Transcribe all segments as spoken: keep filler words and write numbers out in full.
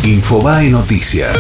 Infobae Noticias.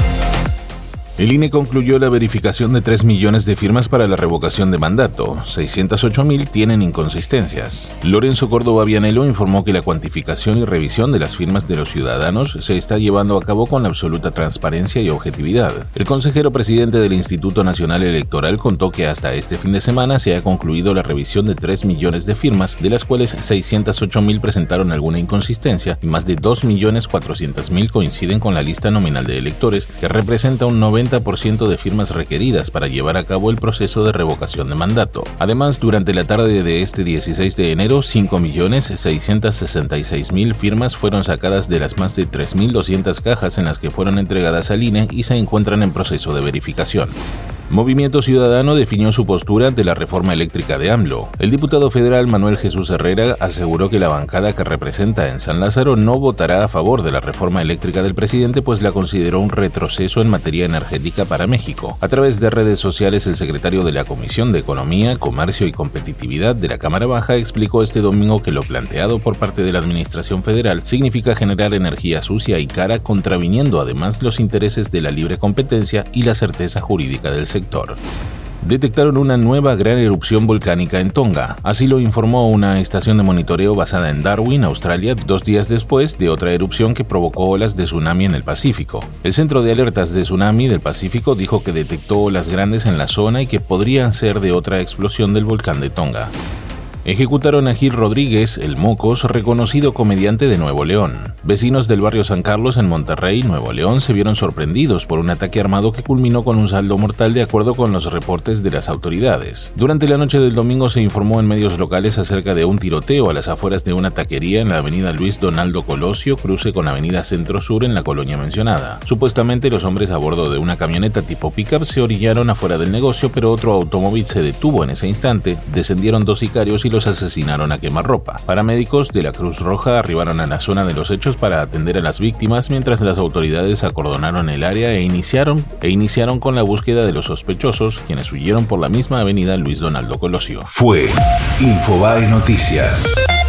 El I N E concluyó la verificación de tres millones de firmas para la revocación de mandato. seiscientas ocho mil tienen inconsistencias. Lorenzo Córdoba Vianello informó que la cuantificación y revisión de las firmas de los ciudadanos se está llevando a cabo con absoluta transparencia y objetividad. El consejero presidente del Instituto Nacional Electoral contó que hasta este fin de semana se ha concluido la revisión de tres millones de firmas, de las cuales seiscientas ocho mil presentaron alguna inconsistencia y más de dos millones cuatrocientas mil coinciden con la lista nominal de electores, que representa un noventa por ciento de firmas requeridas para llevar a cabo el proceso de revocación de mandato. Además, durante la tarde de este dieciséis de enero, cinco millones seiscientas sesenta y seis mil firmas fueron sacadas de las más de tres mil doscientas cajas en las que fueron entregadas al I N E y se encuentran en proceso de verificación. Movimiento Ciudadano definió su postura ante la reforma eléctrica de AMLO. El diputado federal Manuel Jesús Herrera aseguró que la bancada que representa en San Lázaro no votará a favor de la reforma eléctrica del presidente, pues la consideró un retroceso en materia energética para México. A través de redes sociales, el secretario de la Comisión de Economía, Comercio y Competitividad de la Cámara Baja explicó este domingo que lo planteado por parte de la Administración Federal significa generar energía sucia y cara, contraviniendo además los intereses de la libre competencia y la certeza jurídica del sector. Detectaron una nueva gran erupción volcánica en Tonga. Así lo informó una estación de monitoreo basada en Darwin, Australia, dos días después de otra erupción que provocó olas de tsunami en el Pacífico. El Centro de Alertas de Tsunami del Pacífico dijo que detectó olas grandes en la zona y que podrían ser de otra explosión del volcán de Tonga. Ejecutaron a Gil Rodríguez, el Mocos, reconocido comediante de Nuevo León. Vecinos del barrio San Carlos en Monterrey, Nuevo León, se vieron sorprendidos por un ataque armado que culminó con un saldo mortal de acuerdo con los reportes de las autoridades. Durante la noche del domingo se informó en medios locales acerca de un tiroteo a las afueras de una taquería en la avenida Luis Donaldo Colosio, cruce con avenida Centro Sur en la colonia mencionada. Supuestamente los hombres a bordo de una camioneta tipo pickup se orillaron afuera del negocio, pero otro automóvil se detuvo en ese instante, descendieron dos sicarios y los asesinaron a quemarropa. Paramédicos de la Cruz Roja arribaron a la zona de los hechos para atender a las víctimas, mientras las autoridades acordonaron el área e iniciaron, e iniciaron con la búsqueda de los sospechosos, quienes huyeron por la misma avenida Luis Donaldo Colosio. Fue Infobae Noticias.